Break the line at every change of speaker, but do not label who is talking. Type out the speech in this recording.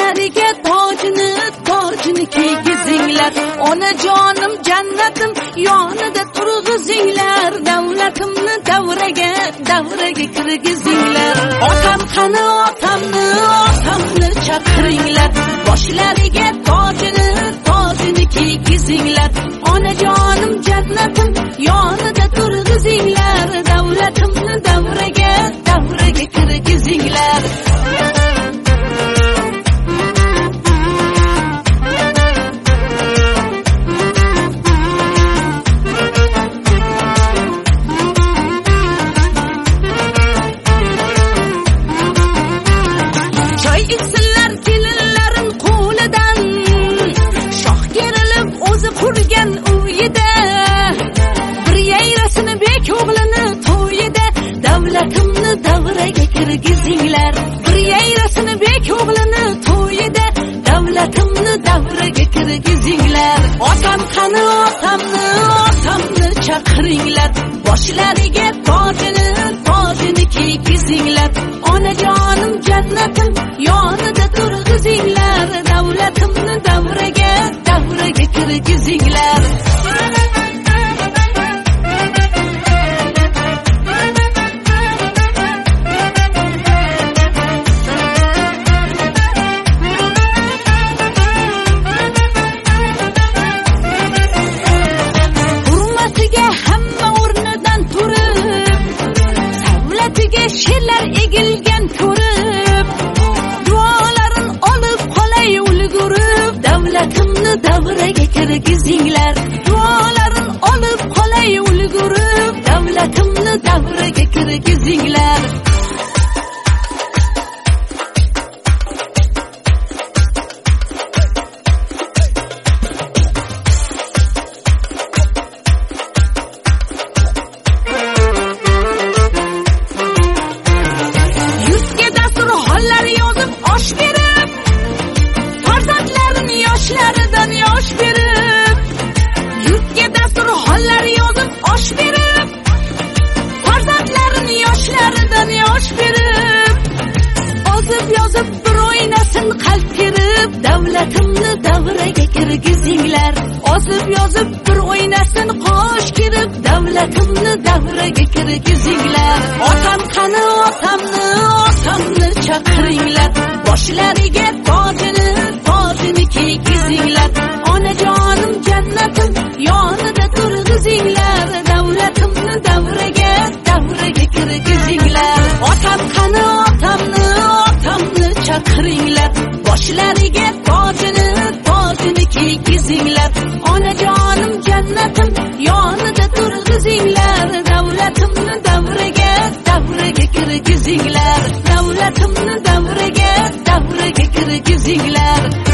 Boshlariga tojini kiygizinglar. Onajonim jannatim yonida turg'izinglar. Davlatimni davraga kirgizinglar. Otam qani otamni chaqiringlar. Boshlariga tojini kiygizinglar. Onajonim jannatim yonida turg'izinglar. Davlatimni davraga kirgizinglar. Choy ichsinlar kelinlarim qo'lidan, shoh kerilib o'zi qurgan uyida, bir yayrasini bek o'g'lini to'yida. Davlatimni davraga kirgizinglar. Bir yayrasini bek o'g'lini to'yida. Davlatimni davraga kirgizinglar. Otam qani otamni chaqiringlar. Boshlariga tojini kiygizinglar. Onajonim jannatim yonida turg'izinglar. Davlatimni davraga kirgizinglar. She'rlar egilgan ko'rib, duolarin olib qolay ulgurib. Davlatimni davraga kirgizinglar. Duolarin olib qolay ulgurib. Davlatimni davraga kirgizinglar. Osh berib, farzandlarim yoshlaridan yosh berib. Yurtga dasturxonlar yozib osh berib, farzandlarim yoshlaridan yosh berib. Ozib yozib bir o'ynasin qalb kirib. Davlatimni davraga kirgizinglar. Ozib yozib bir o'ynasin qosh kirib. Davlatimni davraga kirgizinglar. Otam qani otamni chaqiringlar. Boshlariga tojini kiygizinglar. Onajonim jannatim yonida turg'izinglar. Davlatimni davraga kirgizinglar. Otam qani otamni chaqiringlar. Boshlariga tojini kiygizinglar. Onajonim jannatim yonida turg'izinglar. Davlatimni davraga kirgizinglar. Davlatimni davraga kirgizinglar.